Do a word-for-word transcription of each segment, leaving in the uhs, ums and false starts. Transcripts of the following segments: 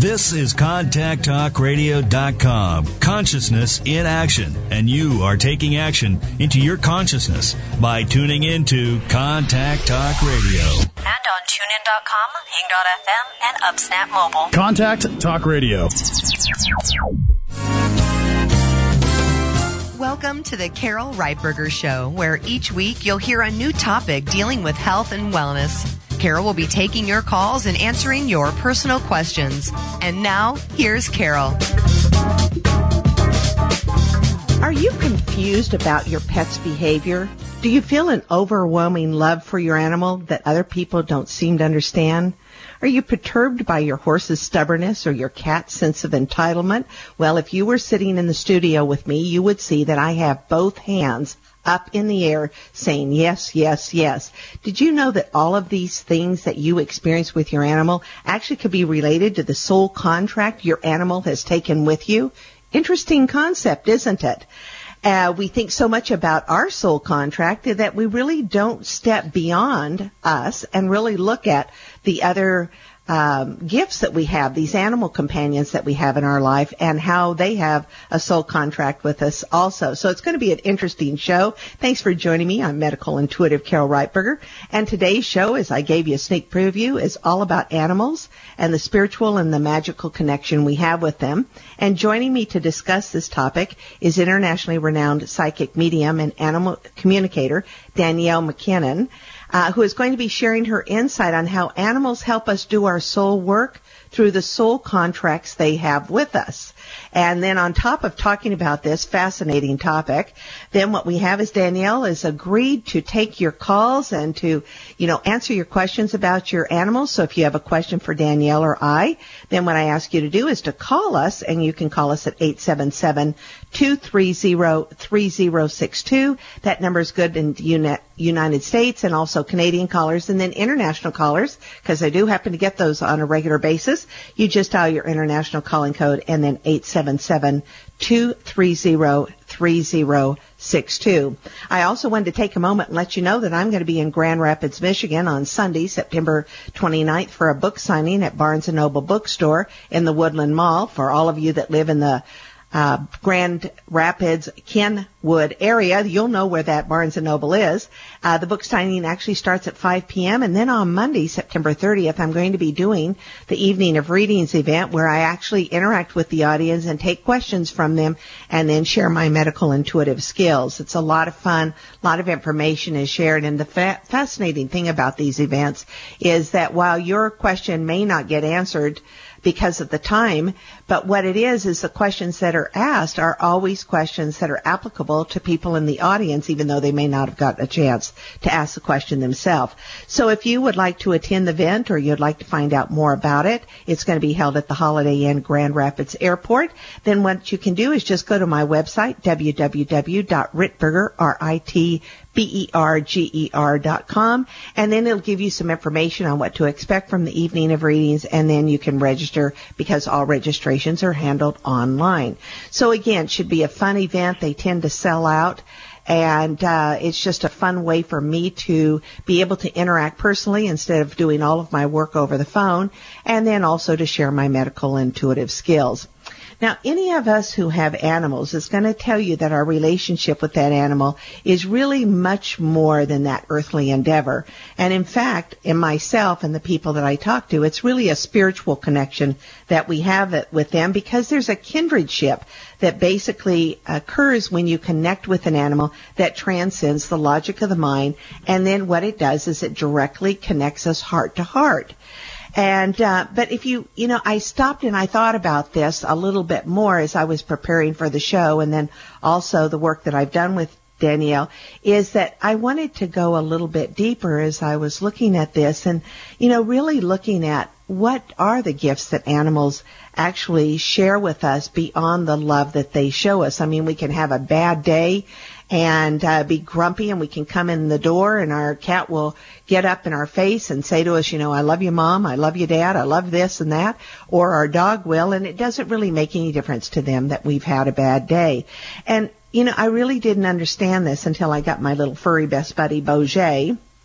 This is contact talk radio dot com. Consciousness in action. And you are taking action into your consciousness by tuning into Contact Talk Radio. And on tune in dot com, hing dot f m, and UpSnap Mobile. Contact Talk Radio. Welcome to the Carol Reitberger Show, where each week you'll hear a new topic dealing with health and wellness. Carol will be taking your calls and answering your personal questions. And now, here's Carol. Are you confused about your pet's behavior? Do you feel an overwhelming love for your animal that other people don't seem to understand? Are you perturbed by your horse's stubbornness or your cat's sense of entitlement? Well, if you were sitting in the studio with me, you would see that I have both hands up in the air saying yes, yes, yes. Did you know that all of these things that you experience with your animal actually could be related to the soul contract your animal has taken with you? Interesting concept, isn't it? Uh, we think so much about our soul contract that we really don't step beyond us and really look at the other um, gifts that we have, these animal companions that we have in our life, and how they have a soul contract with us also. So it's going to be an interesting show. Thanks for joining me. I'm medical intuitive Carol Reitberger, and today's show, as I gave you a sneak preview, is all about animals and the spiritual and the magical connection we have with them. And joining me to discuss this topic is internationally renowned psychic medium and animal communicator Danielle McKinnon, uh, who is going to be sharing her insight on how animals help us do our soul work through the soul contracts they have with us. And then on top of talking about this fascinating topic, then what we have is Danielle has agreed to take your calls and to, you know, answer your questions about your animals. So if you have a question for Danielle or I, then what I ask you to do is to call us, and you can call us at eight seven seven, two three zero, three zero six two. That number is good in the United States and also Canadian callers, and then international callers, because I do happen to get those on a regular basis. You just dial your international calling code and then eight seven seven, two three zero, three zero six two. I also wanted to take a moment and let you know that I'm going to be in Grand Rapids, Michigan on Sunday, September twenty-ninth for a book signing at Barnes and Noble Bookstore in the Woodland Mall. For all of you that live in the Uh, Grand Rapids, Kenwood area, you'll know where that Barnes and Noble is. Uh, the book signing actually starts at five p.m. And then on Monday, September thirtieth, I'm going to be doing the Evening of Readings event where I actually interact with the audience and take questions from them and then share my medical intuitive skills. It's a lot of fun. A lot of information is shared. And the fa- fascinating thing about these events is that while your question may not get answered because of the time, but what it is is the questions that are asked are always questions that are applicable to people in the audience, even though they may not have gotten a chance to ask the question themselves. So if you would like to attend the event or you'd like to find out more about it, it's going to be held at the Holiday Inn Grand Rapids Airport. Then what you can do is just go to my website, w w w dot ritberger, R I T B E R G E R dot com, and then it'll give you some information on what to expect from the Evening of Readings, and then you can register because all registrations are handled online. So again, it should be a fun event. They tend to sell out. And uh, it's just a fun way for me to be able to interact personally instead of doing all of my work over the phone, and then also to share my medical intuitive skills. Now, any of us who have animals is going to tell you that our relationship with that animal is really much more than that earthly endeavor. And in fact, in myself and the people that I talk to, it's really a spiritual connection that we have with them, because there's a kindredship that basically occurs when you connect with an animal that transcends the logic of the mind. And then what it does is it directly connects us heart to heart. And, uh, but if you, you know, I stopped and I thought about this a little bit more as I was preparing for the show, and then also the work that I've done with Danielle, is that I wanted to go a little bit deeper as I was looking at this and, you know, really looking at what are the gifts that animals actually share with us beyond the love that they show us. I mean, we can have a bad day and uh, be grumpy, and we can come in the door and our cat will get up in our face and say to us, you know, I love you, Mom, I love you, Dad, I love this and that, or our dog will, and it doesn't really make any difference to them that we've had a bad day. And, you know, I really didn't understand this until I got my little furry best buddy, Boget,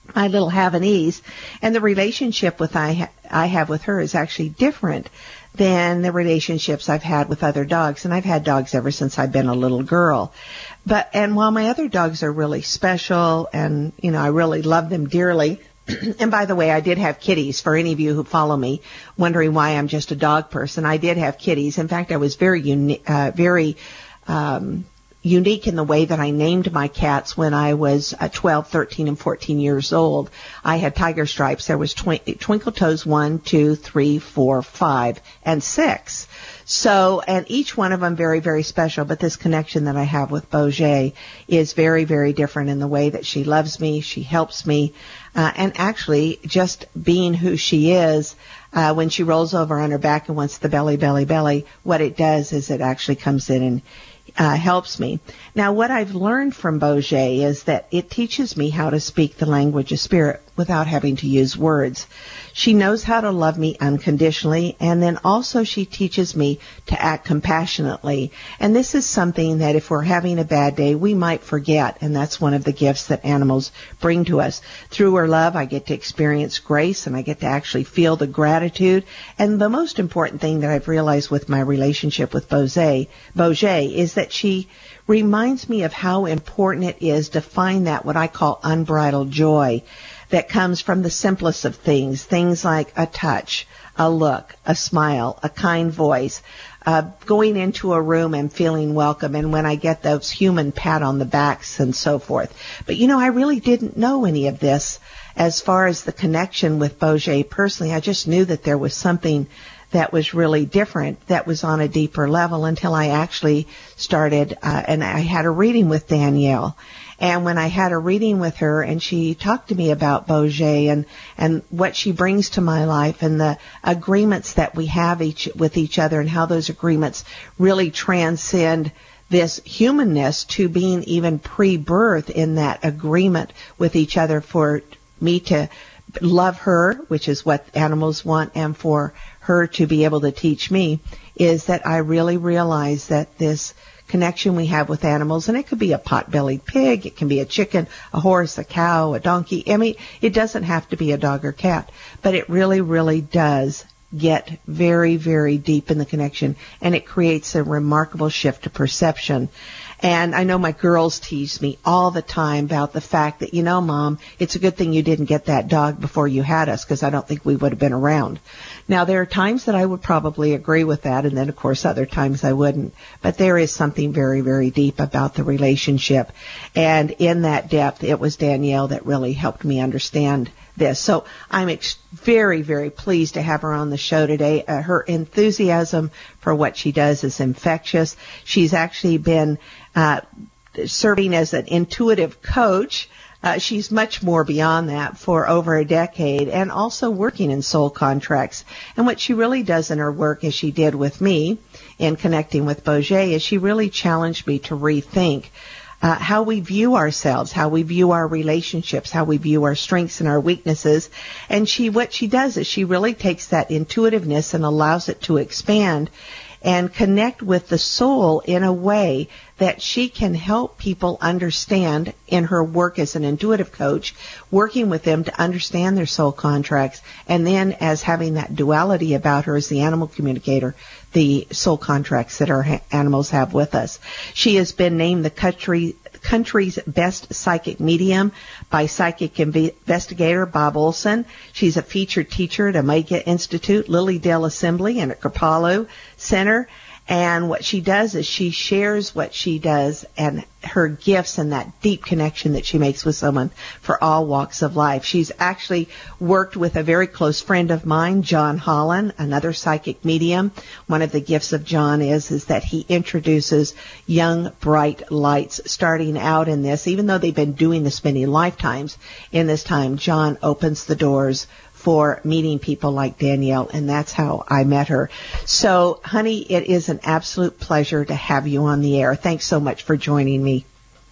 my little Havanese, and the relationship with I, ha- I have with her is actually different than the relationships I've had with other dogs. And I've had dogs ever since I've been a little girl. But, and while my other dogs are really special and, you know, I really love them dearly. And by the way, I did have kitties. For any of you who follow me, wondering why I'm just a dog person, I did have kitties. In fact, I was very, uni- uh, very, um, unique in the way that I named my cats when I was uh, twelve, thirteen, and fourteen years old. I had Tiger Stripes. There was twi- Twinkle Toes one, two, three, four, five, and six. So, and each one of them very, very special. But this connection that I have with Boger is very, very different in the way that she loves me, she helps me, uh, and actually just being who she is. Uh, when she rolls over on her back and wants the belly, belly, belly, what it does is it actually comes in and Uh, helps me. Now, what I've learned from Boger is that it teaches me how to speak the language of spirit without having to use words. She knows how to love me unconditionally, and then also she teaches me to act compassionately. And this is something that if we're having a bad day, we might forget, and that's one of the gifts that animals bring to us. Through her love, I get to experience grace, and I get to actually feel the gratitude. And the most important thing that I've realized with my relationship with Boger, Boger is that she reminds me of how important it is to find that what I call unbridled joy that comes from the simplest of things, things like a touch, a look, a smile, a kind voice, uh, going into a room and feeling welcome, and when I get those human pat on the backs and so forth. But, you know, I really didn't know any of this as far as the connection with Boger personally. I just knew that there was something that was really different, that was on a deeper level, until I actually started, uh, and I had a reading with Danielle. And when I had a reading with her and she talked to me about Boger and, and what she brings to my life and the agreements that we have each with each other and how those agreements really transcend this humanness to being even pre-birth in that agreement with each other for me to love her, which is what animals want, and for her to be able to teach me, is that I really realize that this connection we have with animals, and it could be a pot-bellied pig, it can be a chicken, a horse, a cow, a donkey. I mean, it doesn't have to be a dog or cat, but it really, really does get very, very deep in the connection, and it creates a remarkable shift of perception. And I know my girls tease me all the time about the fact that, you know, Mom, it's a good thing you didn't get that dog before you had us, because I don't think we would have been around. Now, there are times that I would probably agree with that, and then, of course, other times I wouldn't. But there is something very, very deep about the relationship. And in that depth, it was Danielle that really helped me understand this. So I'm ex- very, very pleased to have her on the show today. Uh, her enthusiasm for what she does is infectious. She's actually been uh, serving as an intuitive coach. Uh, she's much more beyond that for over a decade, and also working in soul contracts. And what she really does in her work, as she did with me in connecting with Boger, is she really challenged me to rethink Uh, how we view ourselves, how we view our relationships, how we view our strengths and our weaknesses. And she, what she does is she really takes that intuitiveness and allows it to expand and connect with the soul in a way that she can help people understand in her work as an intuitive coach, working with them to understand their soul contracts, and then as having that duality about her as the animal communicator, the soul contracts that our ha- animals have with us. She has been named the country country's best psychic medium by psychic inv- investigator Bob Olson. She's a featured teacher at Omega Institute, Lily Dale Assembly, and at Kripalu Center. And what she does is she shares what she does and her gifts and that deep connection that she makes with someone for all walks of life. She's actually worked with a very close friend of mine, John Holland, another psychic medium. One of the gifts of John is, is that he introduces young, bright lights starting out in this. Even though they've been doing this many lifetimes, in this time, John opens the doors for meeting people like Danielle, and that's how I met her. So, honey, it is an absolute pleasure to have you on the air. Thanks so much for joining me.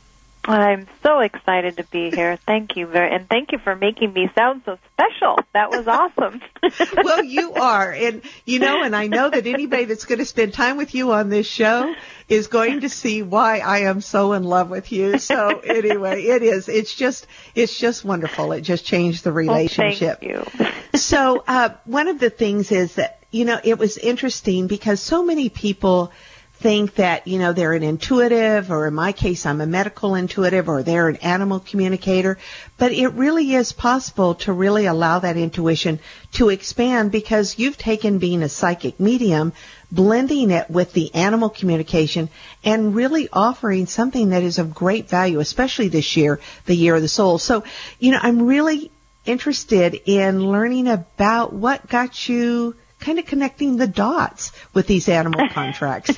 I'm so excited to be here. Thank you very, and thank you for making me sound so special. That was awesome. Well, you are, and you know, and I know that anybody that's going to spend time with you on this show is going to see why I am so in love with you. So anyway, it is. It's just, it's just wonderful. It just changed the relationship. Well, thank you. So uh, one of the things is that, you know, it was interesting because so many people think that, you know, they're an intuitive, or in my case, I'm a medical intuitive, or they're an animal communicator. But it really is possible to really allow that intuition to expand, because you've taken being a psychic medium, blending it with the animal communication, and really offering something that is of great value, especially this year, the Year of the Soul. So, you know, I'm really interested in learning about what got you kind of connecting the dots with these animal contracts.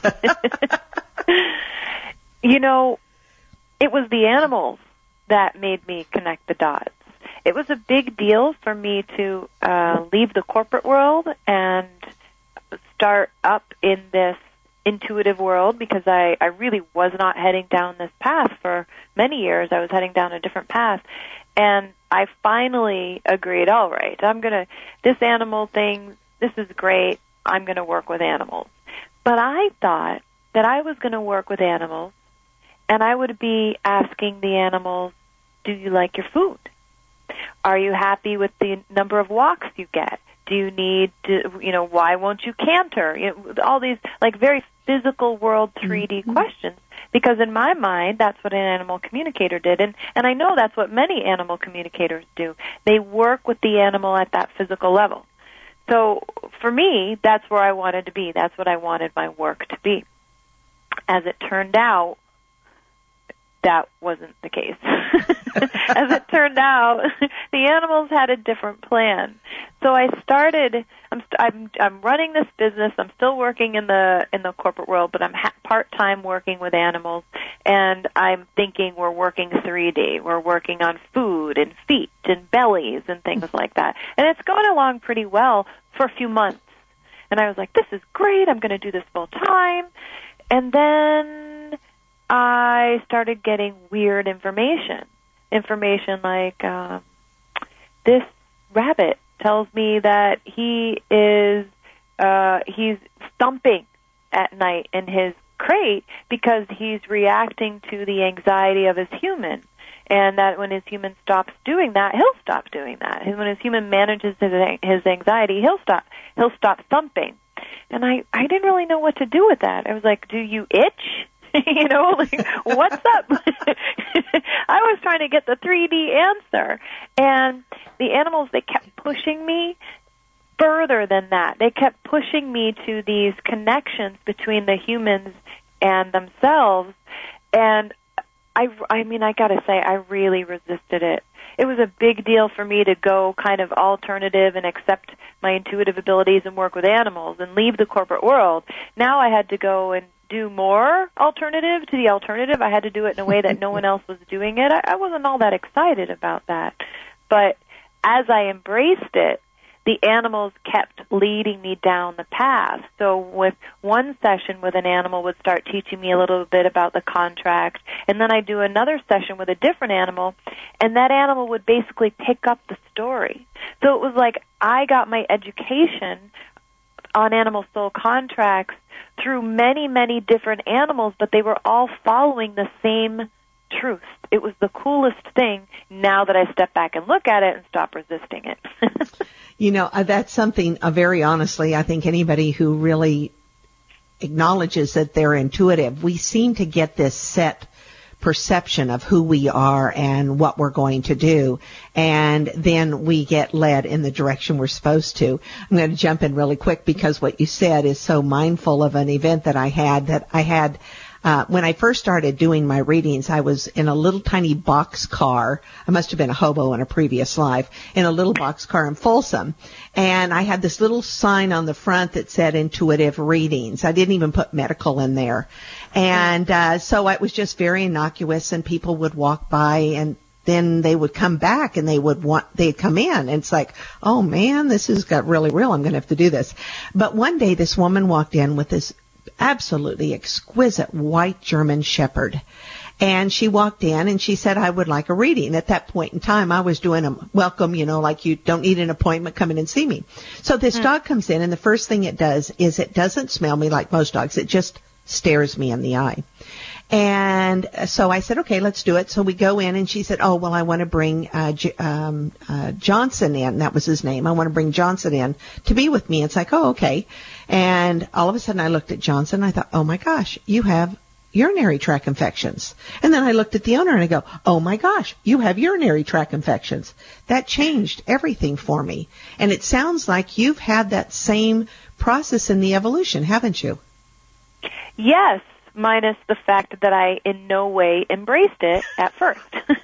You know, it was the animals that made me connect the dots. It was a big deal for me to uh, leave the corporate world and start up in this intuitive world, because I, I really was not heading down this path for many years. I was heading down a different path. And I finally agreed, all right, I'm going to, this animal thing, this is great, I'm going to work with animals. But I thought that I was going to work with animals, and I would be asking the animals, do you like your food? Are you happy with the number of walks you get? Do you need to, you know, why won't you canter? You know, all these, like, very physical world three D mm-hmm. questions. Because in my mind, that's what an animal communicator did. And, and I know that's what many animal communicators do. They work with the animal at that physical level. So for me, that's where I wanted to be. That's what I wanted my work to be. As it turned out, that wasn't the case. As it turned out, the animals had a different plan. So I started. I'm st- I'm I'm running this business. I'm still working in the in the corporate world, but I'm ha- part time working with animals. And I'm thinking we're working three D. We're working on food and feet and bellies and things like that. And it's going along pretty well for a few months. And I was like, this is great. I'm going to do this full time. And then I started getting weird information. Information like, uh, this rabbit tells me that he is, uh, he's thumping at night in his crate because he's reacting to the anxiety of his human. And that when his human stops doing that, he'll stop doing that. And when his human manages his, his anxiety, he'll stop, he'll stop thumping. And I, I didn't really know what to do with that. I was like, do you itch? You know, like, what's up? I was trying to get the three D answer. And the animals, they kept pushing me further than that. They kept pushing me to these connections between the humans and themselves. And I, I mean, I got to say, I really resisted it. It was a big deal for me to go kind of alternative and accept my intuitive abilities and work with animals and leave the corporate world. Now I had to go and do more alternative to the alternative. I had to do it in a way that no one else was doing it. I, I wasn't all that excited about that. But as I embraced it, the animals kept leading me down the path. So with one session with an animal would start teaching me a little bit about the contract, and then I'd do another session with a different animal, and that animal would basically pick up the story. So it was like I got my education on animal soul contracts through many, many different animals, but they were all following the same truth. It was the coolest thing now that I step back and look at it and stop resisting it. You know, uh, that's something, uh, very honestly, I think anybody who really acknowledges that they're intuitive, we seem to get this set perception of who we are and what we're going to do, and then we get led in the direction we're supposed to. I'm going to jump in really quick because what you said is so mindful of an event that I had, that I had Uh, when I first started doing my readings, I was in a little tiny box car. I must have been a hobo in a previous life, in a little box car in Folsom. And I had this little sign on the front that said intuitive readings. I didn't even put medical in there. And uh, so it was just very innocuous, and people would walk by, and then they would come back and they would want, they'd come in. And it's like, oh man, this has got really real. I'm going to have to do this. But one day this woman walked in with this absolutely exquisite white German shepherd. And she walked in and she said, I would like a reading. At that point in time, I was doing a welcome, you know, like you don't need an appointment, come in and see me. So this mm. dog comes in, and the first thing it does is it doesn't smell me like most dogs. It just stares me in the eye. And so I said, okay, let's do it. So we go in, and she said, oh, well, I want to bring uh, J- um, uh, Johnson in. That was his name. I want to bring Johnson in to be with me. It's like, oh, okay. And all of a sudden I looked at Johnson, and I thought, oh, my gosh, you have urinary tract infections. And then I looked at the owner and I go, oh my gosh, you have urinary tract infections. That changed everything for me. And it sounds like you've had that same process in the evolution, haven't you? Yes, minus the fact that I in no way embraced it at first.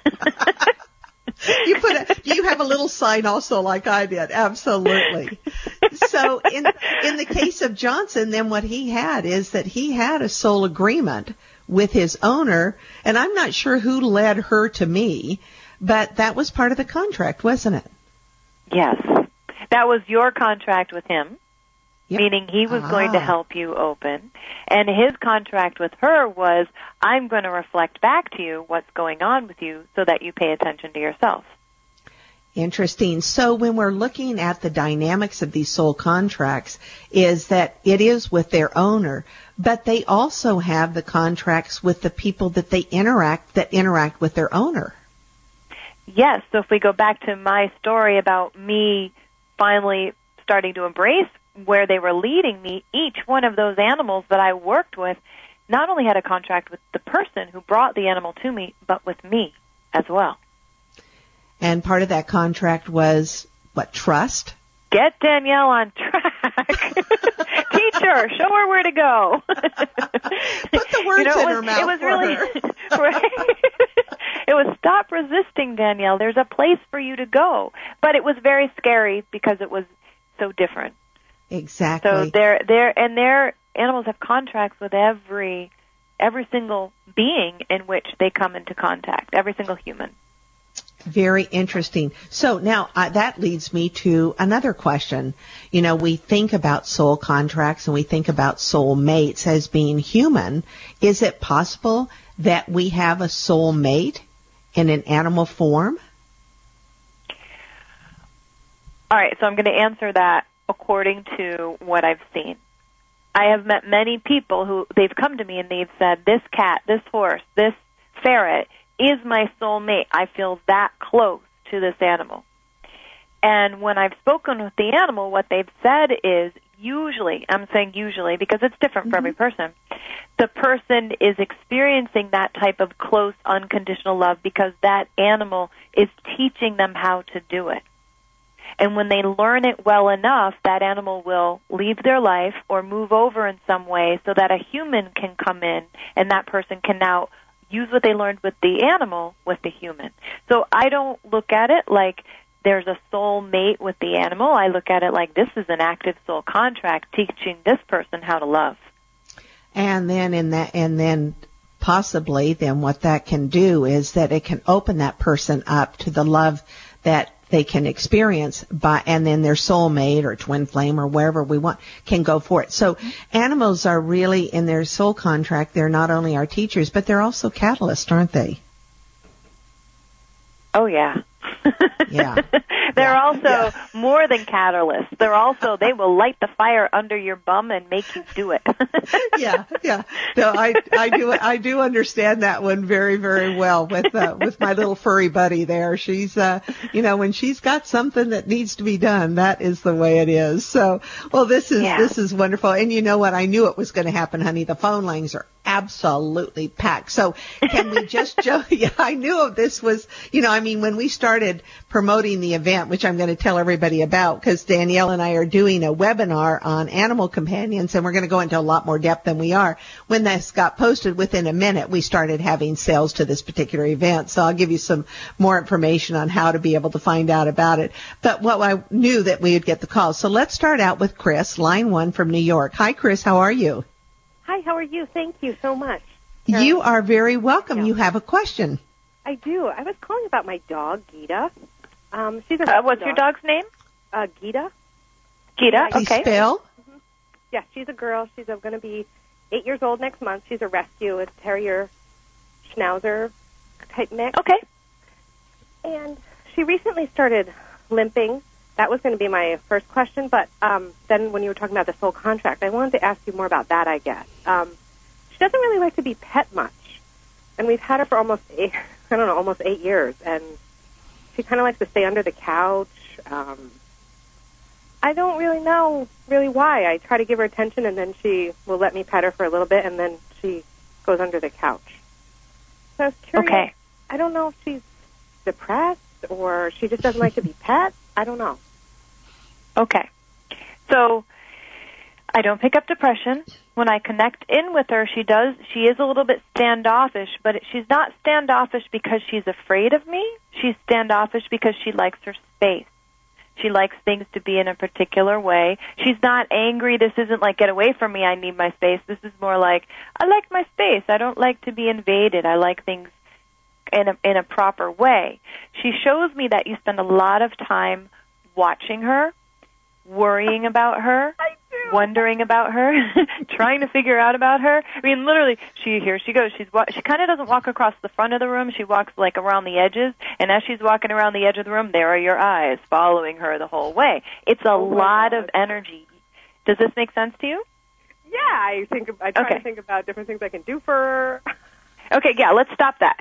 You put a, you have a little sign also like I did. Absolutely. So in in the case of Johnson, then what he had is that he had a soul agreement with his owner, and I'm not sure who led her to me, but that was part of the contract, wasn't it? Yes. That was your contract with him, yep. Meaning he was ah. going to help you open, and his contract with her was, I'm going to reflect back to you what's going on with you so that you pay attention to yourself. Interesting. So when we're looking at the dynamics of these soul contracts, is that it is with their owner, but they also have the contracts with the people that they interact, that interact with their owner. Yes. So if we go back to my story about me finally starting to embrace where they were leading me, each one of those animals that I worked with not only had a contract with the person who brought the animal to me, but with me as well. And part of that contract was, what, trust? Get Danielle on track. Teach her. Show her where to go. Put the words you know, in was, her mouth it was for really, her. Right? It was stop resisting, Danielle. There's a place for you to go. But it was very scary because it was so different. Exactly. So they're, they're, and their animals have contracts with every, every single being in which they come into contact, every single human. Very interesting. So now uh, that leads me to another question. You know, we think about soul contracts and we think about soul mates as being human. Is it possible that we have a soul mate in an animal form? All right, so I'm going to answer that according to what I've seen. I have met many people who, they've come to me and they've said, this cat, this horse, this ferret is my soul mate. I feel that close to this animal. And when I've spoken with the animal, what they've said is usually, I'm saying usually because it's different for mm-hmm. every person, the person is experiencing that type of close, unconditional love because that animal is teaching them how to do it. And when they learn it well enough, that animal will leave their life or move over in some way so that a human can come in and that person can now use what they learned with the animal with the human. So I don't look at it like there's a soul mate with the animal. I look at it like this is an active soul contract teaching this person how to love. And then in that, and then possibly then what that can do is that it can open that person up to the love that they can experience by, and then their soulmate or twin flame or wherever we want can go for it. So animals are really in their soul contract. They're not only our teachers, but they're also catalysts, aren't they? Oh yeah. Yeah. They're yeah. also yeah. more than catalysts. They're also, they will light the fire under your bum and make you do it. yeah, yeah. No, I, I do, I do understand that one very, very well with, uh, with my little furry buddy there. She's, uh, you know, when she's got something that needs to be done, that is the way it is. So, well, this is, yeah. this is wonderful. And you know what? I knew it was going to happen, honey. The phone lines are absolutely packed. So can we just, jo- yeah, I knew this was, you know, I mean, when we started promoting the event, which I'm going to tell everybody about, because Danielle and I are doing a webinar on animal companions, and we're going to go into a lot more depth than we are. When this got posted, within a minute, we started having sales to this particular event. So I'll give you some more information on how to be able to find out about it. But what I knew that we would get the call. So let's start out with Chris, line one from New York. Hi, Chris. How are you? Hi, how are you? Thank you so much. You are very welcome. Yeah. You have a question. I do. I was calling about my dog, Gita. Um, she's a uh, what's dog. your dog's name? Uh, Gita. Gita, Please okay. spell? Mm-hmm. Yeah, she's a girl. She's going to be eight years old next month. She's a rescue, a terrier Schnauzer type mix. Okay. And she recently started limping. That was going to be my first question, but um, then when you were talking about the soul contract, I wanted to ask you more about that, I guess. Um, she doesn't really like to be pet much, and we've had her for almost eight, I don't know, almost eight years, and she kind of likes to stay under the couch. Um, I don't really know really why. I try to give her attention, and then she will let me pet her for a little bit, and then she goes under the couch. So I was curious. Okay. I don't know if she's depressed or she just doesn't like to be pet. I don't know. Okay. So I don't pick up depression. When I connect in with her, she does, she is a little bit standoffish, but she's not standoffish because she's afraid of me. She's standoffish because she likes her space. She likes things to be in a particular way. She's not angry. This isn't like, get away from me, I need my space. This is more like, I like my space. I don't like to be invaded. I like things in a, in a proper way. She shows me that you spend a lot of time watching her, worrying about her, I do. wondering about her, trying to figure out about her. I mean, literally, she here she goes. She's wa- she kind of doesn't walk across the front of the room. She walks like around the edges, and as she's walking around the edge of the room, there are your eyes following her the whole way. It's a Oh my lot God. of energy. Does this make sense to you? Yeah, I think I try Okay. to think about different things I can do for her. Okay, yeah, let's stop that.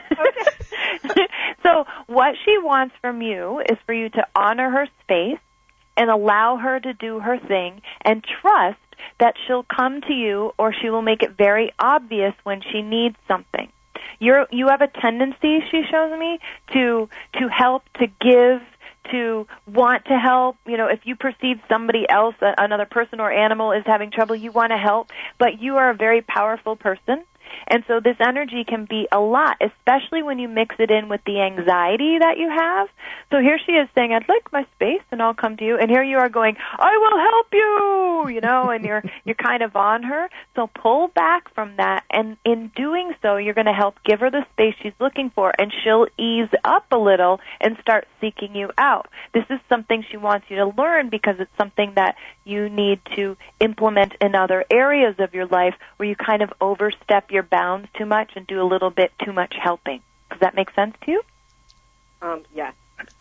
So what she wants from you is for you to honor her space and allow her to do her thing and trust that she'll come to you or she will make it very obvious when she needs something. You're, you have a tendency, she shows me, to to help, to give, to want to help. You know, if you perceive somebody else, another person or animal is having trouble, you want to help, but you are a very powerful person. And so this energy can be a lot, especially when you mix it in with the anxiety that you have. So here she is saying, I'd like my space and I'll come to you. And here you are going, I will help you, you know, and you're you're kind of on her. So pull back from that. And in doing so, you're going to help give her the space she's looking for, and she'll ease up a little and start seeking you out. This is something she wants you to learn because it's something that you need to implement in other areas of your life where you kind of overstep your bounds too much and do a little bit too much helping. Does that make sense to you? Um, yes.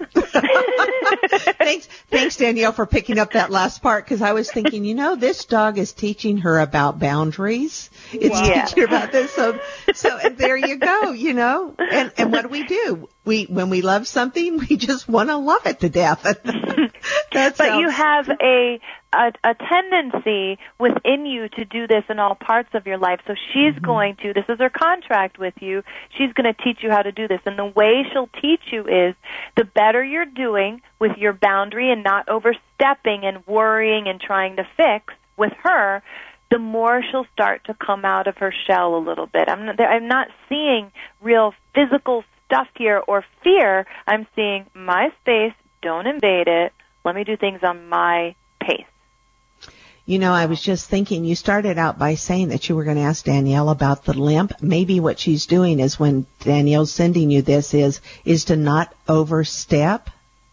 thanks, thanks, Danielle, for picking up that last part, because I was thinking, you know, this dog is teaching her about boundaries. It's Wow. teaching her about this. So, so and there you go, you know. And and what do we do? We when we love something, we just want to love it to death. That's but how, you have a, a a tendency within you to do this in all parts of your life. So she's mm-hmm. going to, this is her contract with you, she's going to teach you how to do this. And the way she'll teach you is the better you're doing with your boundary and not overstepping and worrying and trying to fix with her, the more she'll start to come out of her shell a little bit. I'm not, I'm not seeing real physical stuff here or fear. I'm seeing my space, don't invade it. Let me do things on my pace. You know, I was just thinking, you started out by saying that you were going to ask Danielle about the limp. Maybe what she's doing is when Danielle's sending you this is, is to not overstep.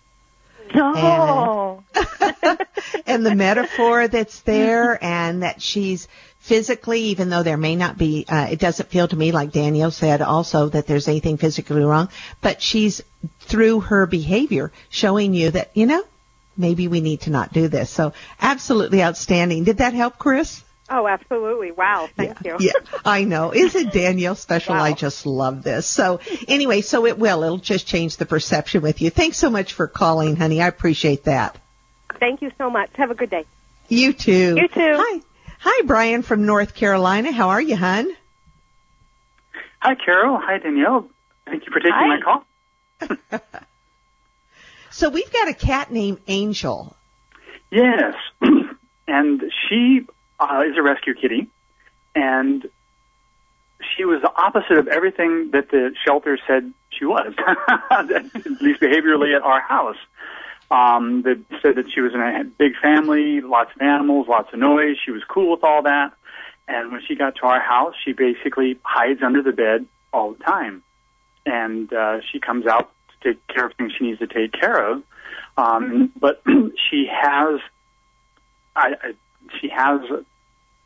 No. And, and the metaphor that's there, and that she's physically, even though there may not be, uh, it doesn't feel to me like Danielle said also that there's anything physically wrong, but she's through her behavior showing you that, you know, maybe we need to not do this. So absolutely outstanding. Did that help, Chris? Oh, absolutely. Wow. Thank yeah, you. Yeah, I know. Isn't Danielle special? Wow. I just love this. So anyway, so it will. It'll just change the perception with you. Thanks so much for calling, honey. I appreciate that. Thank you so much. Have a good day. You too. You too. Hi. Hi, Brian from North Carolina. How are you, hon? Hi, Carol. Hi, Danielle. Thank you for taking Hi. my call. So we've got a cat named Angel. Yes. And she uh, is a rescue kitty, and she was the opposite of everything that the shelter said she was, at least behaviorally at our house. Um, they said that she was in a big family, lots of animals, lots of noise. She was cool with all that. And when she got to our house, she basically hides under the bed all the time. And uh, she comes out to take care of things she needs to take care of. Um, but she has, I, I, she has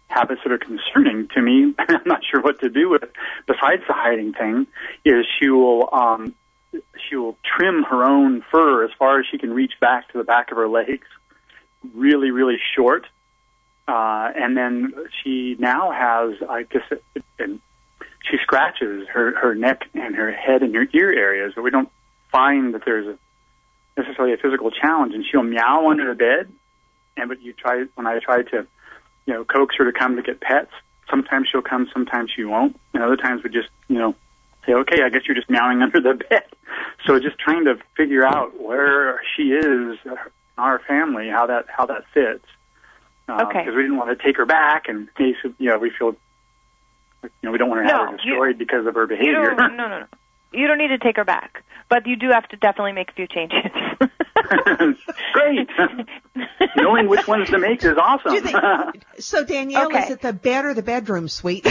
habits that are concerning to me. I'm not sure what to do with it. Besides the hiding thing, is she will um, she will trim her own fur as far as she can reach back to the back of her legs, really, really short. Uh, and then she now has, I guess, it, it, she scratches her, her neck and her head and her ear areas, but we don't find that there's a, necessarily a physical challenge. And she'll meow under the bed. And but you try when I try to, you know, coax her to come to get pets. Sometimes she'll come, sometimes she won't, and other times we just, you know, say, okay, I guess you're just meowing under the bed. So just trying to figure out where she is in our family, how that how that fits. Uh, okay. Because we didn't want to take her back in case, you know, we feel, you know, we don't want to have no, her destroyed you, because of her behavior. You don't, no, no, no. You don't need to take her back, but you do have to definitely make a few changes. Great. Knowing which ones to make is awesome. Think, so, Danielle, okay. is it the bed or the bedroom, sweet?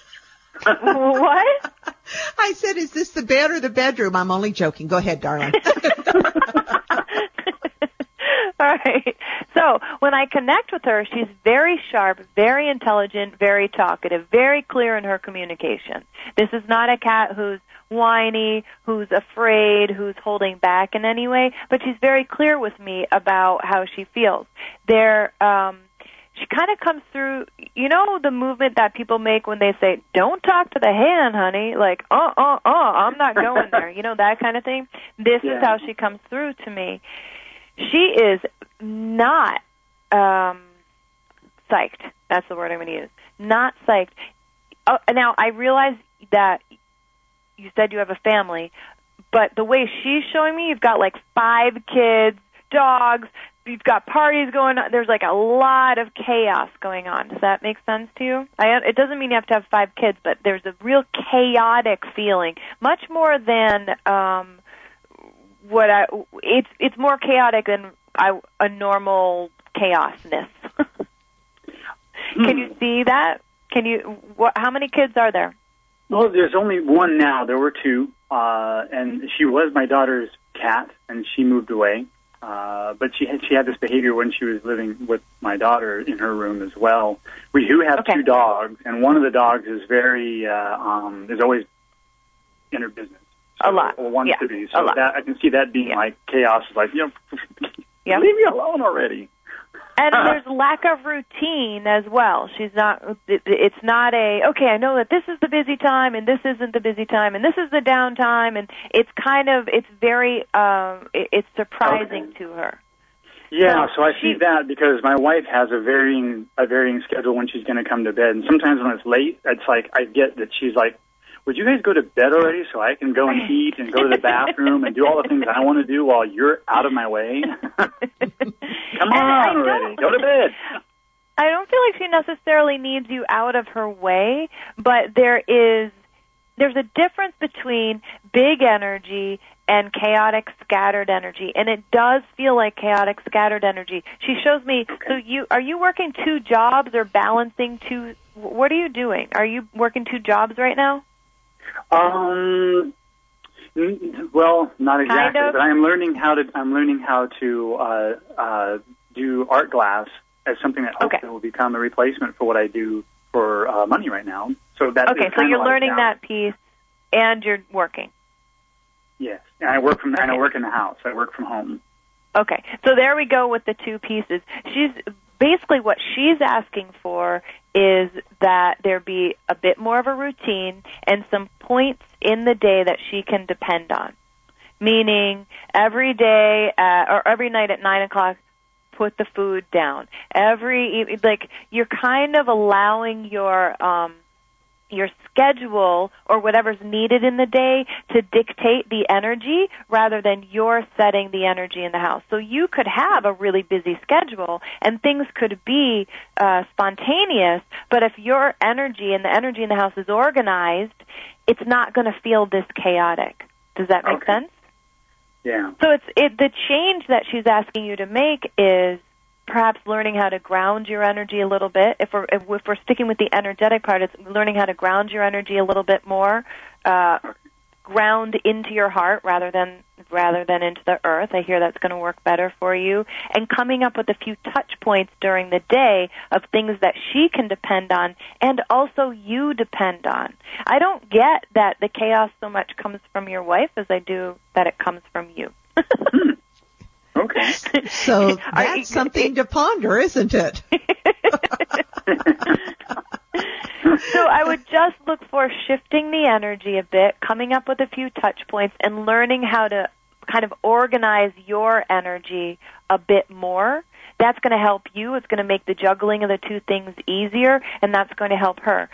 What? I said, is this the bed or the bedroom? I'm only joking. Go ahead, darling. All right. So when I connect with her, she's very sharp, very intelligent, very talkative, very clear in her communication. This is not a cat who's whiny, who's afraid, who's holding back in any way, but she's very clear with me about how she feels. There, um, she kind of comes through, you know, the movement that people make when they say, don't talk to the hand, honey, like, uh, uh, uh, I'm not going there, you know, that kind of thing. This yeah. is how she comes through to me. She is not um, psyched. That's the word I'm going to use. Not psyched. Oh, now, I realize that you said you have a family, but the way she's showing me, you've got like five kids, dogs, you've got parties going on. There's like a lot of chaos going on. Does that make sense to you? I, it doesn't mean you have to have five kids, but there's a real chaotic feeling, much more than um, what I. It's it's more chaotic than I, a normal chaosness. Can you see that? Can you? What, how many kids are there? Well, there's only one now. There were two, uh, and she was my daughter's cat, and she moved away. Uh, but she had, she had this behavior when she was living with my daughter in her room as well. We do have okay. two dogs, and one of the dogs is very, uh, um, is always in her business. So, a lot. Or wants yeah. to be. So a lot. that, I can see that being yeah. like chaos. Like, you know, yep. leave me alone already. And there's lack of routine as well. She's not, it's not a, okay, I know that this is the busy time and this isn't the busy time and this is the downtime, and it's kind of, it's very, um, it's surprising okay. to her. Yeah, so, so I she, see that because my wife has a varying, a varying schedule when she's going to come to bed. And sometimes when it's late, it's like, I get that she's like, would you guys go to bed already so I can go and eat and go to the bathroom and do all the things I want to do while you're out of my way? Come on already. Go to bed. I don't feel like she necessarily needs you out of her way, but there is there's a difference between big energy and chaotic, scattered energy, and it does feel like chaotic, scattered energy. She shows me, okay. so you are you working two jobs or balancing two, what are you doing? Are you working two jobs right now? Um, well, not exactly, kind of? but I'm learning how to, I'm learning how to, uh, uh, do art glass as something that hopefully okay. will become a replacement for what I do for, uh, money right now. So that Okay, is so you're like learning now. that piece and you're working. Yes. And I work from, okay. and I work in the house. I work from home. Okay. So there we go with the two pieces. She's, basically what she's asking for is that there be a bit more of a routine and some points in the day that she can depend on. Meaning every day at, or every night at nine o'clock, put the food down. Every, like, you're kind of allowing your, um, your schedule or whatever's needed in the day to dictate the energy rather than you're setting the energy in the house. So you could have a really busy schedule and things could be uh, spontaneous, but if your energy and the energy in the house is organized, it's not going to feel this chaotic. Does that make okay. sense? Yeah. So it's it, the change that she's asking you to make is perhaps learning how to ground your energy a little bit. If we're if we're sticking with the energetic part, it's learning how to ground your energy a little bit more. Uh, ground into your heart rather than rather than into the earth. I hear that's going to work better for you. And coming up with a few touch points during the day of things that she can depend on and also you depend on. I don't get that the chaos so much comes from your wife as I do that it comes from you. Okay. So that's something to ponder, isn't it? So I would just look for shifting the energy a bit, coming up with a few touch points, and learning how to kind of organize your energy a bit more. That's going to help you. It's going to make the juggling of the two things easier, and that's going to help her.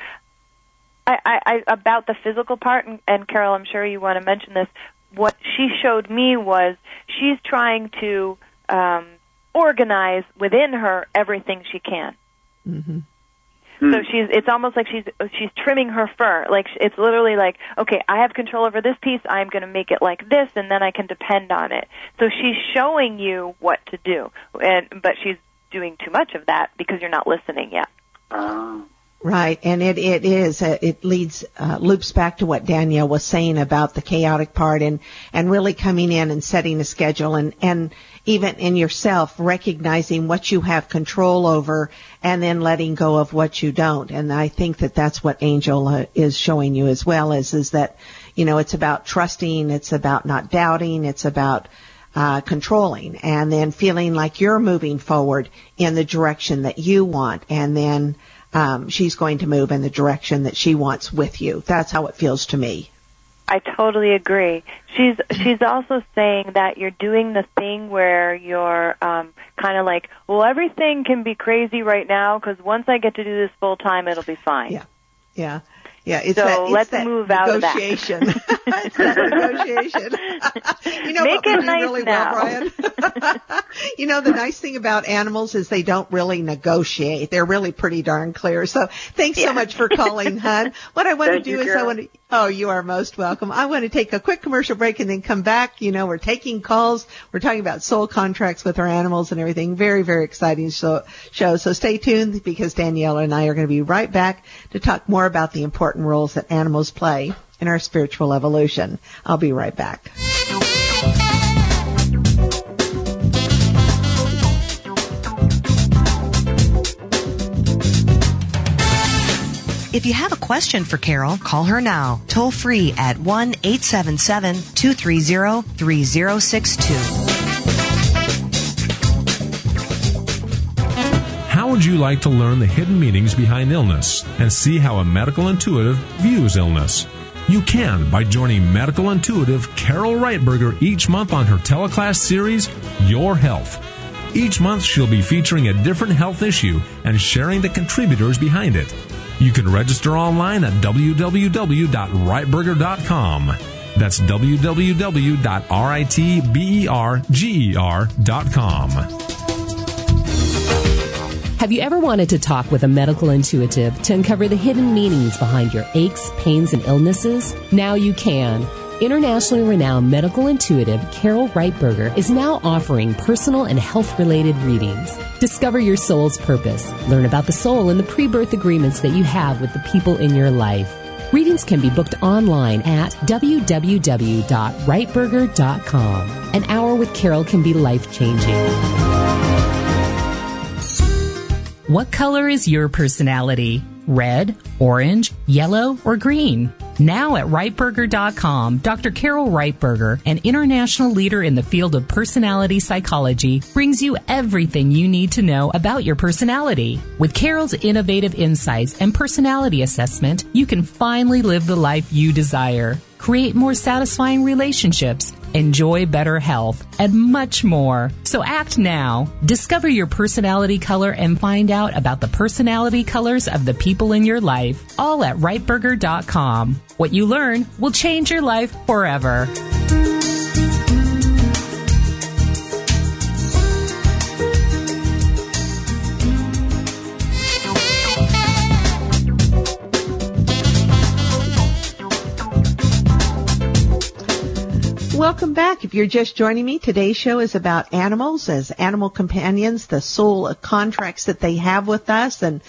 I, I, I about the physical part, and, and Carol, I'm sure you want to mention this, what she showed me was she's trying to um, organize within her everything she can. Mm-hmm. So she's, it's almost like she's, she's trimming her fur. Like, it's literally like, okay, I have control over this piece, I'm going to make it like this, and then I can depend on it. So she's showing you what to do, and, but she's doing too much of that because you're not listening yet. Uh, Right, and it it is uh, it leads uh, loops back to what Danielle was saying about the chaotic part, and and really coming in and setting a schedule, and and even in yourself recognizing what you have control over, and then letting go of what you don't. And I think that that's what Angel uh, is showing you as well, is is that, you know, it's about trusting, it's about not doubting, it's about uh controlling, and then feeling like you're moving forward in the direction that you want, and then Um, she's going to move in the direction that she wants with you. That's how it feels to me. I totally agree. She's she's also saying that you're doing the thing where you're um, kind of like, well, everything can be crazy right now because once I get to do this full time, it'll be fine. Yeah, yeah. Yeah, it's so that, it's let's that move out of that. Negotiation. It's that negotiation. You know Make what we it do nice really now. well, Brian? You know, the nice thing about animals is they don't really negotiate. They're really pretty darn clear. So thanks Yeah. so much for calling, hon. What I want Thank to do you, is Carol. I want to, oh, you are most welcome. I want to take a quick commercial break and then come back. You know, we're taking calls. We're talking about soul contracts with our animals and everything. Very, very exciting show. show. So stay tuned because Danielle and I are going to be right back to talk more about the important roles that animals play in our spiritual evolution. I'll be right back. If you have a question for Carol, call her now, toll free at one eight seven seven, two three zero, three zero six two. How would you like to learn the hidden meanings behind illness and see how a medical intuitive views illness? You can by joining medical intuitive Carol Reitberger each month on her teleclass series, Your Health. Each month she'll be featuring a different health issue and sharing the contributors behind it. You can register online at w w w dot reitberger dot com. That's w w w dot reitberger dot com. Have you ever wanted to talk with a medical intuitive to uncover the hidden meanings behind your aches, pains, and illnesses? Now you can. Internationally renowned medical intuitive Carol Reitberger is now offering personal and health-related readings. Discover your soul's purpose. Learn about the soul and the pre-birth agreements that you have with the people in your life. Readings can be booked online at w w w dot reitberger dot com. An hour with Carol can be life-changing. What color is your personality? Red, orange, yellow, or green? Now at Reitberger dot com, Doctor Carol Reitberger, an international leader in the field of personality psychology, brings you everything you need to know about your personality. With Carol's innovative insights and personality assessment, you can finally live the life you desire, create more satisfying relationships, enjoy better health, and much more. So act now. Discover your personality color and find out about the personality colors of the people in your life, all at Reitberger dot com. What you learn will change your life forever. Welcome back. If you're just joining me, today's show is about animals as animal companions, the soul contracts that they have with us. And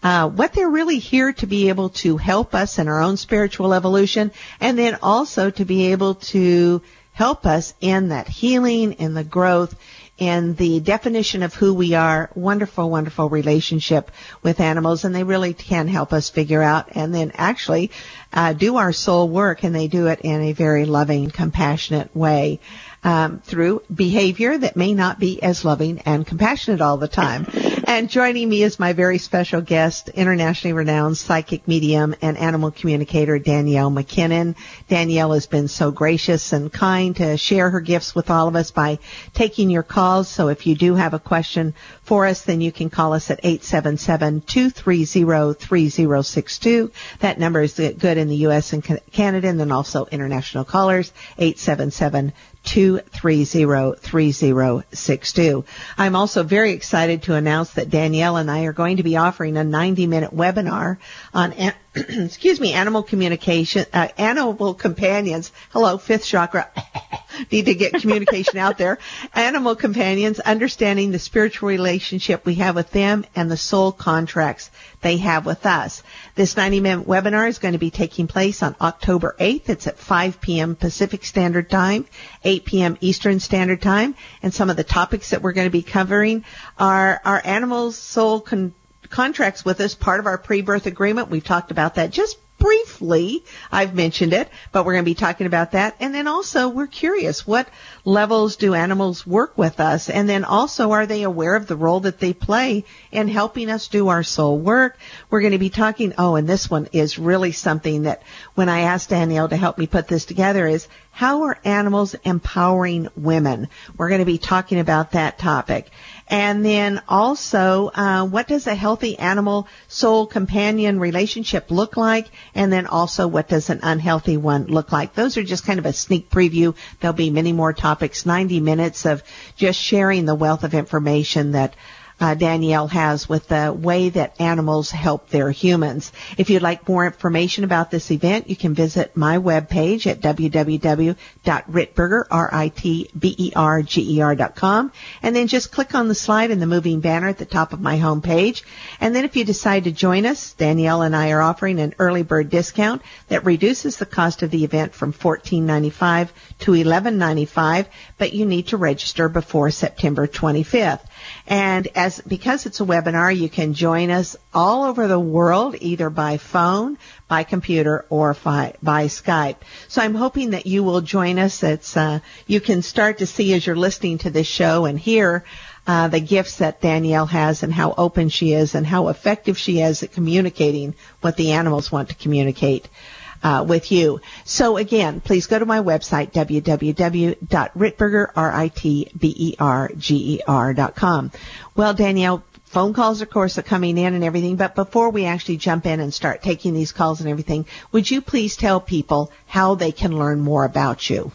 uh, what they're really here to be able to help us in our own spiritual evolution, and then also to be able to help us in that healing, in the growth, in the definition of who we are. Wonderful, wonderful relationship with animals, and they really can help us figure out and then actually uh, do our soul work, and they do it in a very loving, compassionate way. Um, through behavior that may not be as loving and compassionate all the time. And joining me is my very special guest, internationally renowned psychic medium and animal communicator, Danielle McKinnon. Danielle has been so gracious and kind to share her gifts with all of us by taking your calls. So if you do have a question for us, then you can call us at eight seven seven, two three zero, three zero six two. That number is good in the U S and Canada, and then also international callers, eight seven seven, two three zero, three zero six two. I'm also very excited to announce that Danielle and I are going to be offering a ninety minute webinar on, excuse me, animal communication, uh, animal companions. Hello, fifth chakra. Need to get communication out there. Animal companions, understanding the spiritual relationship we have with them and the soul contracts they have with us. This ninety minute webinar is going to be taking place on October eighth. It's at five p.m. Pacific Standard Time, eight p.m. Eastern Standard Time. And some of the topics that we're going to be covering are our animals' soul con- contracts with us, part of our pre-birth agreement. We've talked about that just briefly. I've mentioned it, but we're going to be talking about that. And then also, we're curious, what levels do animals work with us? And then also, are they aware of the role that they play in helping us do our soul work? We're going to be talking, oh, and this one is really something that when I asked Danielle to help me put this together is, how are animals empowering women? We're going to be talking about that topic. And then also, uh, what does a healthy animal soul companion relationship look like? And then also, what does an unhealthy one look like? Those are just kind of a sneak preview. There'll be many more topics, ninety minutes of just sharing the wealth of information that Uh, Danielle has with the way that animals help their humans. If you'd like more information about this event, you can visit my webpage at w w w dot ritberger, R I T B E R G E R dot com, and then just click on the slide in the moving banner at the top of my homepage. And then if you decide to join us, Danielle and I are offering an early bird discount that reduces the cost of the event from fourteen ninety-five to eleven ninety-five, but you need to register before September twenty-fifth. And as because it's a webinar, you can join us all over the world, either by phone, by computer, or by, by Skype. So I'm hoping that you will join us. It's uh, you can start to see as you're listening to this show and hear uh, the gifts that Danielle has and how open she is and how effective she is at communicating what the animals want to communicate Uh, with you. So again, please go to my website, w w w dot ritberger, R I T B E R G E R dot com. Well, Danielle, phone calls, of course, are coming in and everything, but before we actually jump in and start taking these calls and everything, would you please tell people how they can learn more about you?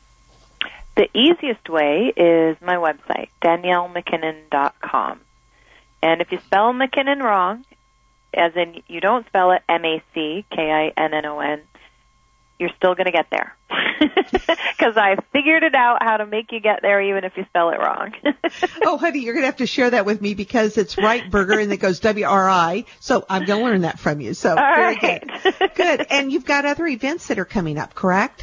The easiest way is my website, danielle mckinnon dot com. And if you spell McKinnon wrong, as in you don't spell it M A C K I N N O N, you're still going to get there. Because I figured it out how to make you get there even if you spell it wrong. Oh, honey, you're going to have to share that with me because it's Rightberger and it goes W R I. So I'm going to learn that from you. So All very right. good. Good. And you've got other events that are coming up, correct?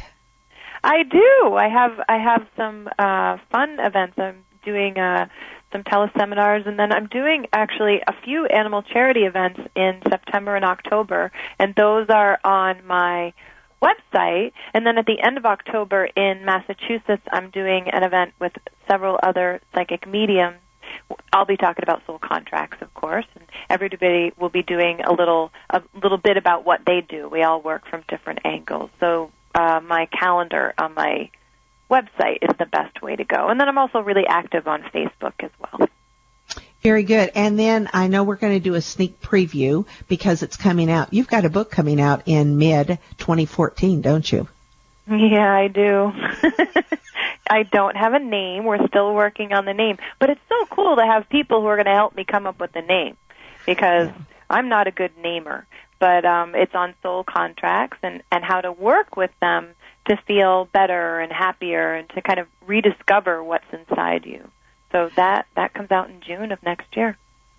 I do. I have I have some uh, fun events. I'm doing uh, some teleseminars, and then I'm doing actually a few animal charity events in September and October, and those are on my website. And then at the end of October in Massachusetts, I'm doing an event with several other psychic mediums. I'll be talking about soul contracts, of course, and everybody will be doing a little a little bit about what they do. We all work from different angles. So uh, my calendar on my website is the best way to go. And then I'm also really active on Facebook as well. Very good. And then I know we're going to do a sneak preview because it's coming out. You've got a book coming out in mid twenty fourteen, don't you? Yeah, I do. I don't have a name. We're still working on the name. But it's so cool to have people who are going to help me come up with the name because I'm not a good namer. But um, it's on soul contracts and, and how to work with them to feel better and happier and to kind of rediscover what's inside you. So that, that comes out in June of next year.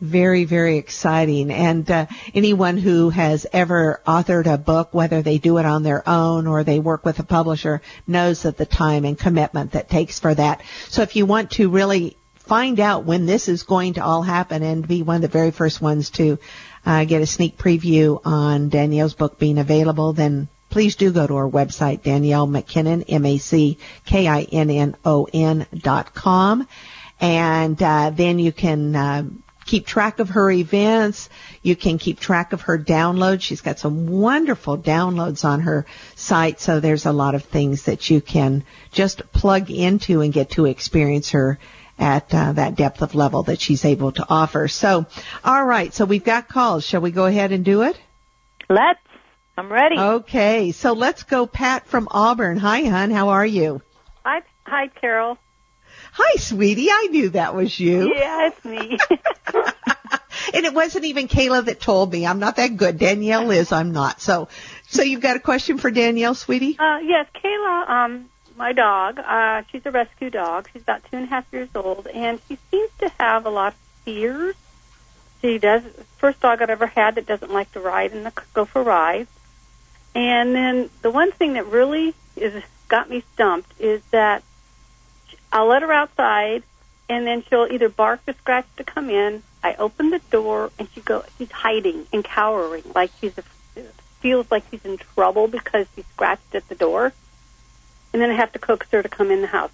Very, very exciting. And uh, anyone who has ever authored a book, whether they do it on their own or they work with a publisher, knows that the time and commitment that takes for that. So if you want to really find out when this is going to all happen and be one of the very first ones to uh, get a sneak preview on Danielle's book being available, then please do go to our website, Danielle McKinnon, M A C K I N N O N dot com. And uh, then you can uh, keep track of her events. You can keep track of her downloads. She's got some wonderful downloads on her site, so there's a lot of things that you can just plug into and get to experience her at uh, that depth of level that she's able to offer. So, all right, so we've got calls. Shall we go ahead and do it? Let's. I'm ready. Okay, so let's go Pat from Auburn. Hi, hon. How are you? Hi, hi, Carol. Hi, sweetie. I knew that was you. Yeah, it's me. And it wasn't even Kayla that told me. I'm not that good. Danielle is. I'm not. So, so you've got a question for Danielle, sweetie? Uh, yes, Kayla, um, my dog, uh, she's a rescue dog. She's about two and a half years old, and she seems to have a lot of fears. She does, first dog I've ever had that doesn't like to ride and go for rides. And then the one thing that really is got me stumped is that I'll let her outside, and then she'll either bark or scratch to come in. I open the door, and she go. She's hiding and cowering, like she's a, feels like she's in trouble because she scratched at the door. And then I have to coax her to come in the house.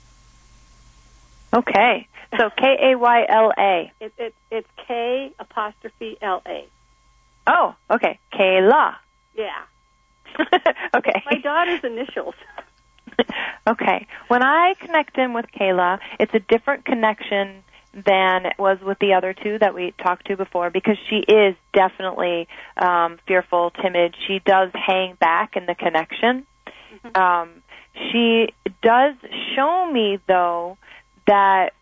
Okay, so K A Y L A. It, it, it's K apostrophe L A. Oh, okay, Kayla. Yeah. Okay. My daughter's initials. Okay. When I connect in with Kayla, it's a different connection than it was with the other two that we talked to before, because she is definitely um, fearful, timid. She does hang back in the connection. Mm-hmm. Um, she does show me, though, that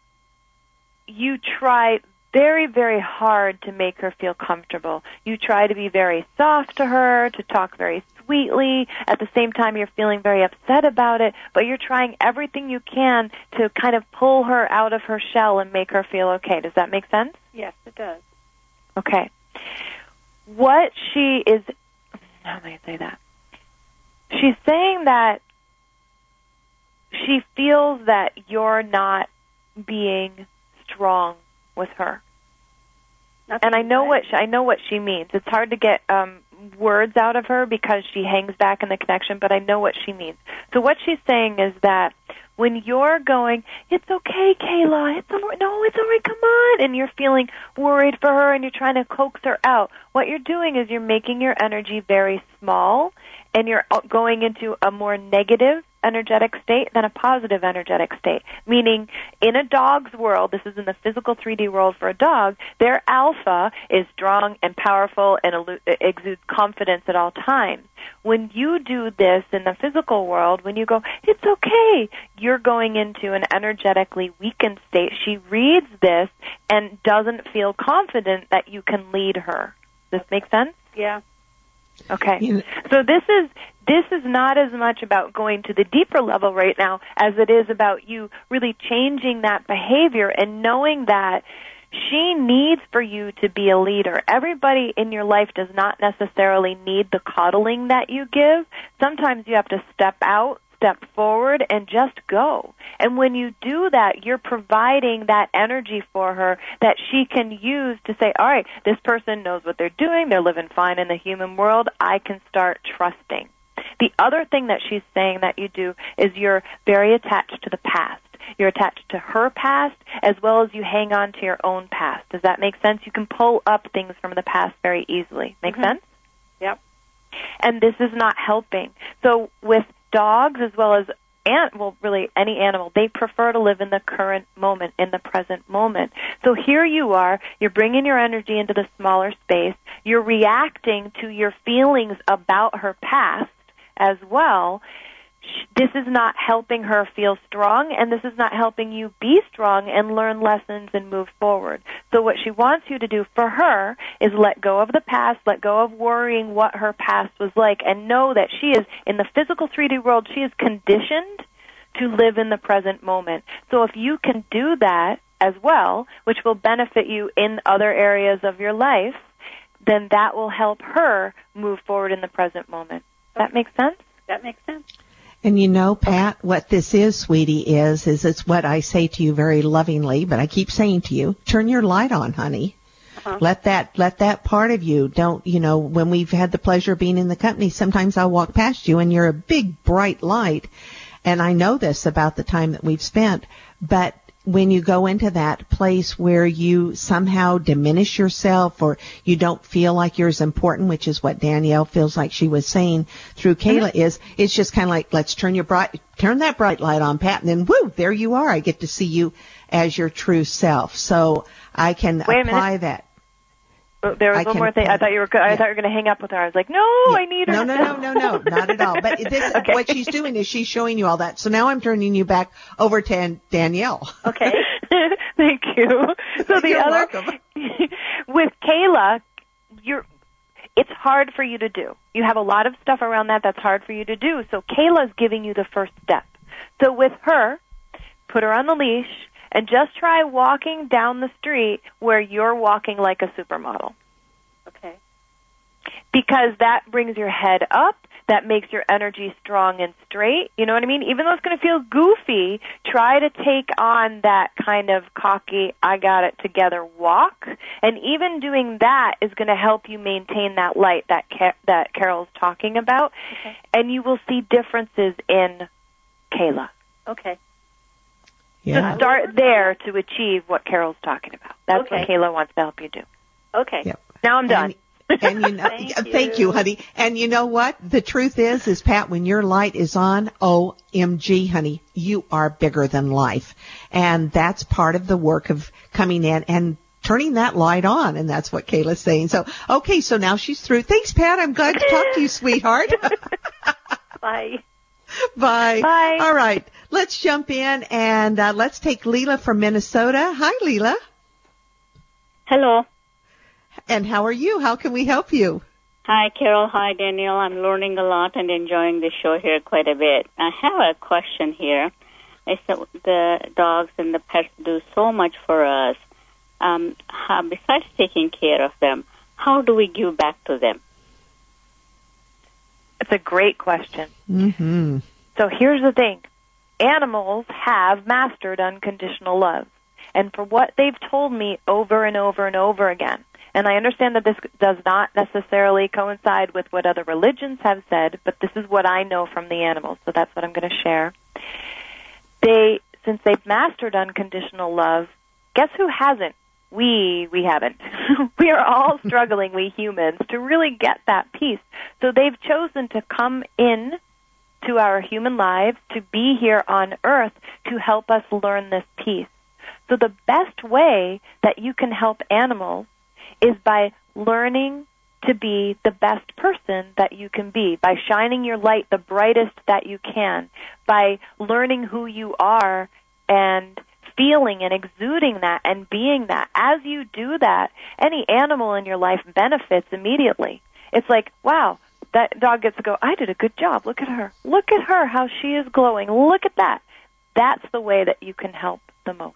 you try very, very hard to make her feel comfortable. You try to be very soft to her, to talk very sweetly. At the same time, you're feeling very upset about it, but you're trying everything you can to kind of pull her out of her shell and make her feel okay. Does that make sense? Yes, it does. Okay. What she is, how do I say that? She's saying that she feels that you're not being strong with her. That's and I know right. what she, I know what she means. It's hard to get um, words out of her because she hangs back in the connection, but I know what she means. So what she's saying is that when you're going, it's okay, Kayla, it's all right, no, it's all right, come on, and you're feeling worried for her and you're trying to coax her out, what you're doing is you're making your energy very small and you're going into a more negative energetic state than a positive energetic state. Meaning, in a dog's world, this is in the physical three D world for a dog, their alpha is strong and powerful and exudes confidence at all times. When you do this in the physical world, when you go, it's okay, you're going into an energetically weakened state. She reads this and doesn't feel confident that you can lead her. Does this make sense? Yeah. Okay. So this is this is not as much about going to the deeper level right now as it is about you really changing that behavior and knowing that she needs for you to be a leader. Everybody in your life does not necessarily need the coddling that you give. Sometimes you have to step out, step forward, and just go. And when you do that, you're providing that energy for her that she can use to say, all right, this person knows what they're doing, they're living fine in the human world, I can start trusting. The other thing that she's saying that you do is you're very attached to the past. You're attached to her past as well as you hang on to your own past. Does that make sense? You can pull up things from the past very easily. Make mm-hmm. sense? Yep. And this is not helping. So with dogs as well as and well, really any animal, they prefer to live in the current moment, in the present moment. So here you are, you're bringing your energy into the smaller space, you're reacting to your feelings about her past as well. This is not helping her feel strong, and this is not helping you be strong and learn lessons and move forward. So what she wants you to do for her is let go of the past, let go of worrying what her past was like, and know that she is, in the physical three D world, she is conditioned to live in the present moment. So if you can do that, as well, which will benefit you in other areas of your life, then that will help her move forward in the present moment. Does that make sense? That makes sense. And you know, Pat, what this is, sweetie, is, is it's what I say to you very lovingly, but I keep saying to you, turn your light on, honey. Uh-huh. Let that, let that part of you, don't, you know, when we've had the pleasure of being in the company, sometimes I'll walk past you and you're a big bright light. And I know this about the time that we've spent, but when you go into that place where you somehow diminish yourself or you don't feel like you're as important, which is what Danielle feels like she was saying through Kayla, mm-hmm. is it's just kind of like, let's turn your bright, turn that bright light on, Pat, and then woo, there you are. I get to see you as your true self. So I can Wait apply that. There was I one more thing. I thought you were. I yeah. thought you were going to hang up with her. I was like, no, yeah. I need her. No, no, no, no, no, not at all. But this, okay. What she's doing is she's showing you all that. So now I'm turning you back over to Danielle. Okay. Thank you. So the You're other welcome. with Kayla, you're. It's hard for you to do. You have a lot of stuff around that that's hard for you to do. So Kayla's giving you the first step. So with her, put her on the leash. And just try walking down the street where you're walking like a supermodel. Okay. Because that brings your head up. That makes your energy strong and straight. You know what I mean? Even though it's going to feel goofy, try to take on that kind of cocky, I got it together walk. And even doing that is going to help you maintain that light that Car- that Carol's talking about. Okay. And you will see differences in Kayla. Okay. Yeah. So start there to achieve what Carol's talking about. That's okay. what Kayla wants to help you do. Okay. Yep. Now I'm done. And, and you know, thank, thank you. you, honey. And you know what? The truth is, is Pat, when your light is on, O M G, honey, you are bigger than life. And that's part of the work of coming in and turning that light on. And that's what Kayla's saying. So, okay, so now she's through. Thanks, Pat. I'm glad to talk to you, sweetheart. Bye. Bye. Bye. All right. Let's jump in and uh, let's take Leela from Minnesota. Hi, Leela. Hello. And how are you? How can we help you? Hi, Carol. Hi, Danielle. I'm learning a lot and enjoying the show here quite a bit. I have a question here. I said the dogs and the pets do so much for us. Um, how, besides taking care of them, how do we give back to them? It's a great question. Mm-hmm. So here's the thing. Animals have mastered unconditional love. And for what they've told me over and over and over again, and I understand that this does not necessarily coincide with what other religions have said, but this is what I know from the animals, so that's what I'm going to share. They, since they've mastered unconditional love, guess who hasn't? We, we haven't. We are all struggling, we humans, to really get that peace. So they've chosen to come in to our human lives, to be here on earth, to help us learn this peace. So the best way that you can help animals is by learning to be the best person that you can be, by shining your light the brightest that you can, by learning who you are and feeling and exuding that and being that. As you do that, any animal in your life benefits immediately. It's like, wow, that dog gets to go, I did a good job. Look at her. Look at her, how she is glowing. Look at that. That's the way that you can help the most.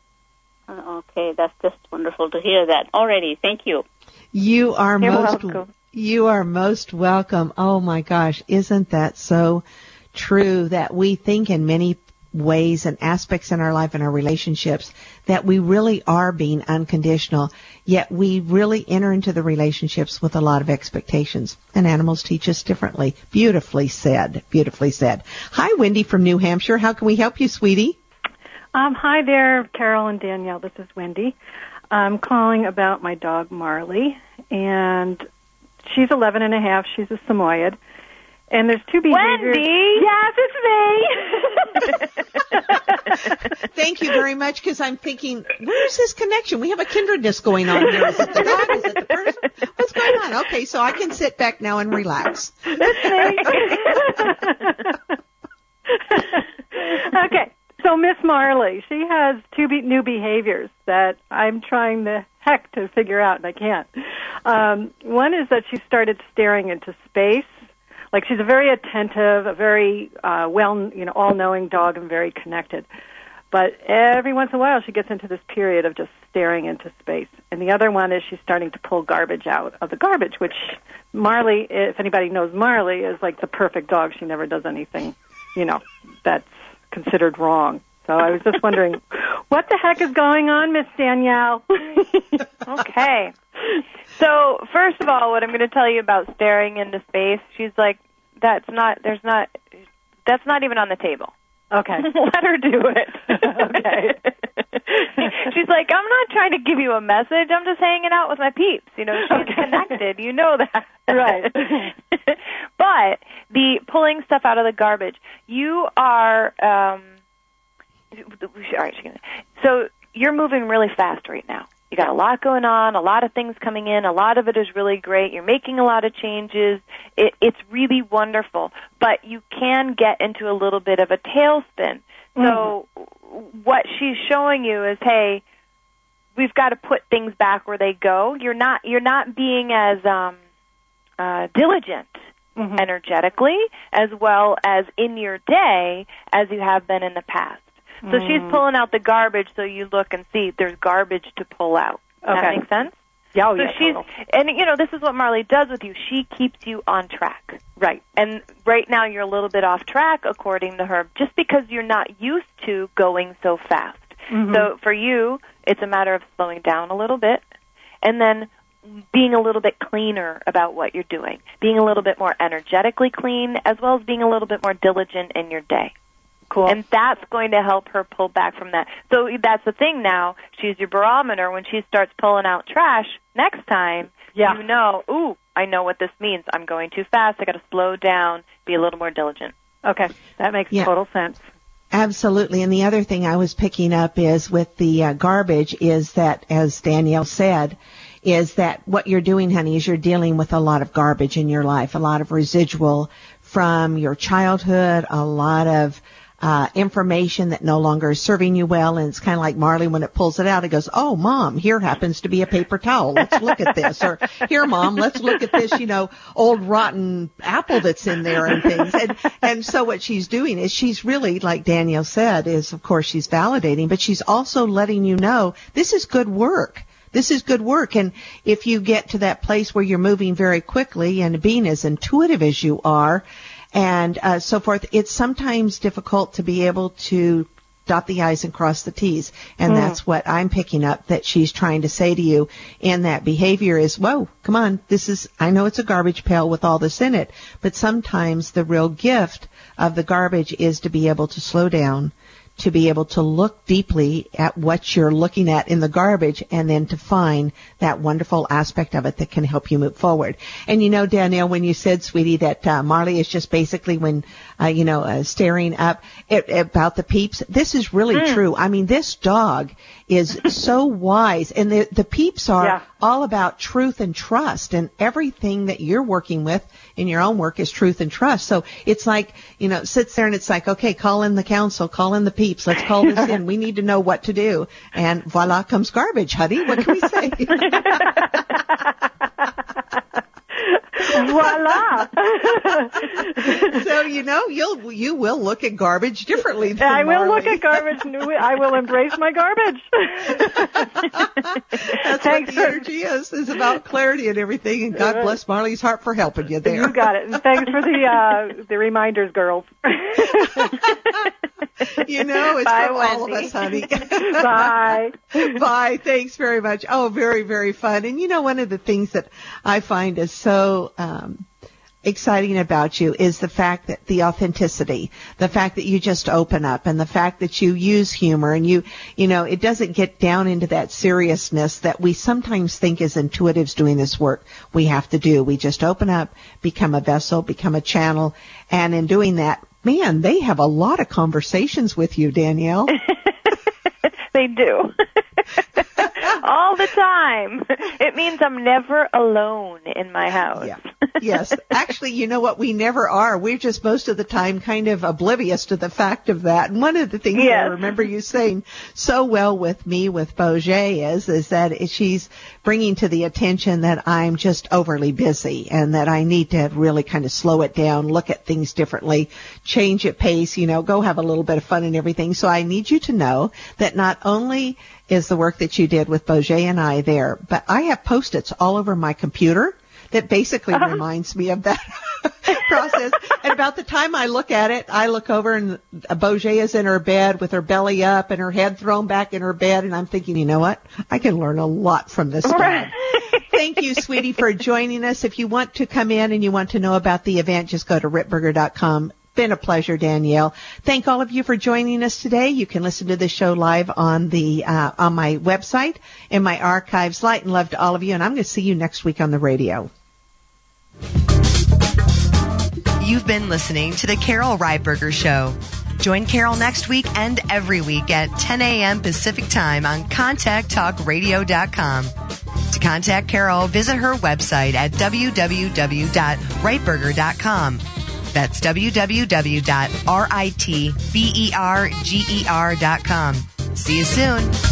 Okay, that's just wonderful to hear that. Already, thank you. You are You're most welcome. You are most welcome. Oh my gosh, isn't that so true that we think in many ways and aspects in our life and our relationships that we really are being unconditional, yet we really enter into the relationships with a lot of expectations. And animals teach us differently. Beautifully said. Beautifully said. Hi, Wendy from New Hampshire. How can we help you, sweetie? Um, hi there, Carol and Danielle. This is Wendy. I'm calling about my dog, Marley, and she's eleven and a half. She's a Samoyed. And there's two behaviors. Wendy! Yes, it's me! Thank you very much, because I'm thinking, where's this connection? We have a kindredness going on here. Is it the dog? Is it the person? What's going on? Okay, so I can sit back now and relax. Okay, so Miss Marley, she has two be- new behaviors that I'm trying the heck to figure out, and I can't. Um, one is that she started staring into space. Like, she's a very attentive, a very uh, well, you know, all-knowing dog and very connected. But every once in a while, she gets into this period of just staring into space. And the other one is she's starting to pull garbage out of the garbage, which Marley, if anybody knows Marley, is like the perfect dog. She never does anything, you know, that's considered wrong. So I was just wondering, what the heck is going on, Miss Danielle? Okay. So, first of all, what I'm going to tell you about staring into space, she's like, that's not, there's not, that's not even on the table. Okay. Let her do it. Okay. She's like, I'm not trying to give you a message. I'm just hanging out with my peeps. You know, she's Okay. connected. You know that. Right. But the pulling stuff out of the garbage, you are, um, all right, so you're moving really fast right now. You got a lot going on, a lot of things coming in. A lot of it is really great. You're making a lot of changes. It, it's really wonderful. But you can get into a little bit of a tailspin. So mm-hmm. what she's showing you is, hey, we've got to put things back where they go. You're not you're not being as um, uh, diligent mm-hmm. energetically as well as in your day as you have been in the past. So mm. she's pulling out the garbage so you look and see there's garbage to pull out. Does okay. that make sense? Yeah, oh, so yeah, she's, total. and, you know, this is what Marley does with you. She keeps you on track. Right. And right now you're a little bit off track, according to her, just because you're not used to going so fast. Mm-hmm. So for you, it's a matter of slowing down a little bit and then being a little bit cleaner about what you're doing, being a little bit more energetically clean, as well as being a little bit more diligent in your day. Cool. And that's going to help her pull back from that. So that's the thing now. She's your barometer. When she starts pulling out trash next time, yeah. you know, ooh, I know what this means. I'm going too fast. I got to slow down, be a little more diligent. Okay. That makes yeah. total sense. Absolutely. And the other thing I was picking up is with the uh, garbage is that, as Danielle said, is that what you're doing, honey, is you're dealing with a lot of garbage in your life, a lot of residual from your childhood, a lot of Uh, information that no longer is serving you well, and it's kind of like Marley when it pulls it out, it goes, oh, Mom, here happens to be a paper towel. Let's look at this. Or, here, Mom, let's look at this, you know, old rotten apple that's in there and things. And, and so what she's doing is she's really, like Danielle said, is, of course, she's validating, but she's also letting you know this is good work. This is good work. And if you get to that place where you're moving very quickly and being as intuitive as you are, and uh, so forth, it's sometimes difficult to be able to dot the I's and cross the T's. And mm. that's what I'm picking up that she's trying to say to you in that behavior is, whoa, come on, this is, I know it's a garbage pail with all this in it, but sometimes the real gift of the garbage is to be able to slow down, to be able to look deeply at what you're looking at in the garbage, and then to find that wonderful aspect of it that can help you move forward. And you know, Danielle, when you said, sweetie, that uh, Marley is just basically when, uh, you know, uh, staring up at, about the peeps, this is really mm. true. I mean, this dog is so wise, and the, the peeps are yeah. all about truth and trust, and everything that you're working with in your own work is truth and trust. So it's like, you know, sits there and it's like, okay, call in the council, call in the peeps, let's call this in. We need to know what to do. And voila comes garbage, honey. What can we say? Voila! So, you know, you'll, you will look at garbage differently than I will Marley. look at garbage. I will embrace my garbage. That's Thanks what the energy is, is about clarity and everything. And God bless Marley's heart for helping you there. You got it. And thanks for the, uh, the reminders, girls. You know, it's Bye, from Wendy. all of us, honey. Bye. Bye. Thanks very much. Oh, very, very fun. And you know, one of the things that I find is so um exciting about you is the fact that the authenticity, the fact that you just open up, and the fact that you use humor, and you, you know, it doesn't get down into that seriousness that we sometimes think as intuitives doing this work we have to do. We just open up, become a vessel, become a channel, and in doing that, man, they have a lot of conversations with you, Danielle. They do. All the time. It means I'm never alone in my house. Yeah. Yes. Actually, you know what? We never are. We're just most of the time kind of oblivious to the fact of that. And one of the things Yes. that I remember you saying so well with me with Boget is, is that she's bringing to the attention that I'm just overly busy and that I need to really kind of slow it down, look at things differently, change at pace, you know, go have a little bit of fun and everything. So I need you to know that not only is the work that you did with Boget and I there, but I have Post-its all over my computer that basically uh-huh. reminds me of that process. And about the time I look at it, I look over and Boget is in her bed with her belly up and her head thrown back in her bed. And I'm thinking, you know what? I can learn a lot from this dog. Thank you, sweetie, for joining us. If you want to come in and you want to know about the event, just go to rip burger dot com. Been a pleasure, Danielle. Thank all of you for joining us today. You can listen to the show live on the uh, on my website, in my archives. Light and love to all of you, and I'm going to see you next week on the radio. You've been listening to the Carol Reitberger Show. Join Carol next week and every week at ten a.m. Pacific Time on contact talk radio dot com. To contact Carol, visit her website at w w w dot reitberger dot com. That's w w w dot ritberger dot com. See you soon.